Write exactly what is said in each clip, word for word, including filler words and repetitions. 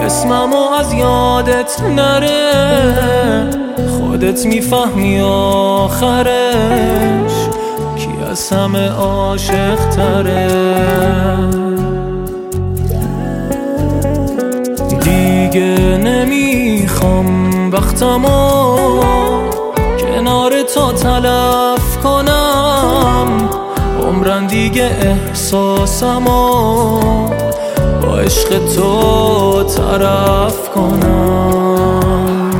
اسممو از یادت نره، خودت میفهمی آخرش کی از همه عاشق تره. دیگه نمیخوام وقتمو کنار تو تلف کنم، عمرن دیگه احساسمو با عشق تو طرف کنم.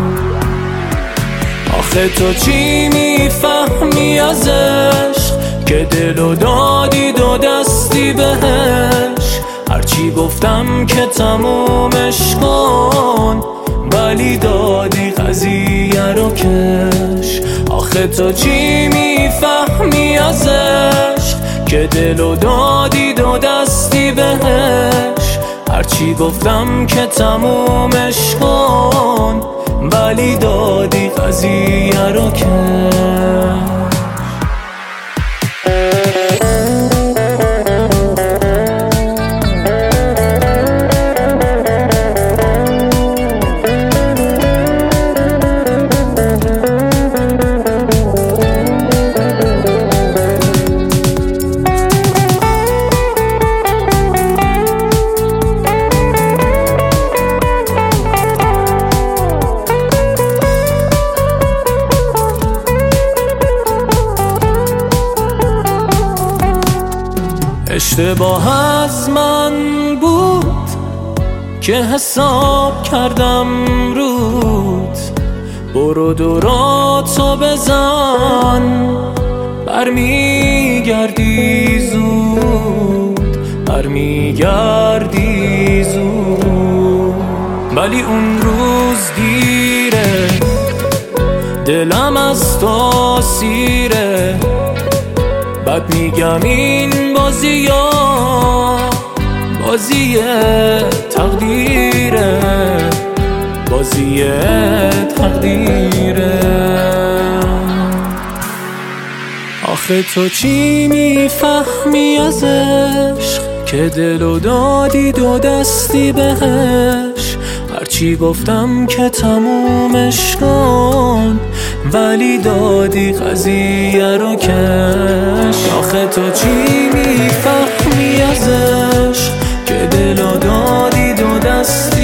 آخه تو چی میفهمی از عشق که دلو دادی دو دستی بهش؟ هرچی گفتم که تمومش کن ولی دادی قضیه رو کش. آخه تو چی میفهمی از عشق که دلو دادی دو دستی بهش؟ هرچی گفتم که تمومش کن ولی دادی قضیه رو کش. اشتباه از من بود که حساب کردم رود، برو دوراتو بزن برمیگردی زود، برمیگردی زود. ولی اون روز دیره، دلم از تو سیره، بعد میگم این بازی ها بازی تقدیره، بازی تقدیره. آخه تو چی میفهمی از عشق که دلو دادی دو دستی بهش؟ هرچی گفتم که تمومش کن ولی دادی قضیه رو کش. آخه تو چی میفهمی از عشق که دلو دادی دو دستی